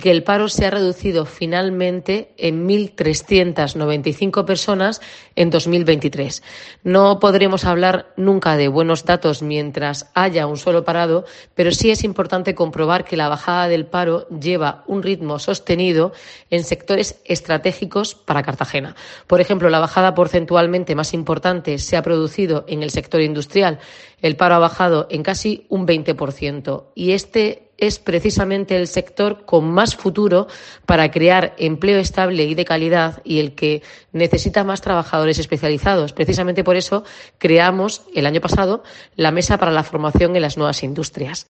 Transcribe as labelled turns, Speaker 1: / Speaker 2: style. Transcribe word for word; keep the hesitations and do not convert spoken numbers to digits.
Speaker 1: que el paro se ha reducido finalmente en mil trescientas noventa y cinco personas en dos mil veintitrés. No podremos hablar nunca de buenos datos mientras haya un solo parado, pero sí es importante comprobar que la bajada del paro lleva un ritmo sostenido en sectores estratégicos para Cartagena. Por ejemplo, la bajada porcentualmente más importante se ha producido en el sector industrial. El paro ha bajado en casi un veinte por ciento y este es precisamente el sector con más futuro para crear empleo estable y de calidad y el que necesita más trabajadores especializados. Precisamente por eso creamos el año pasado la Mesa para la Formación en las Nuevas Industrias.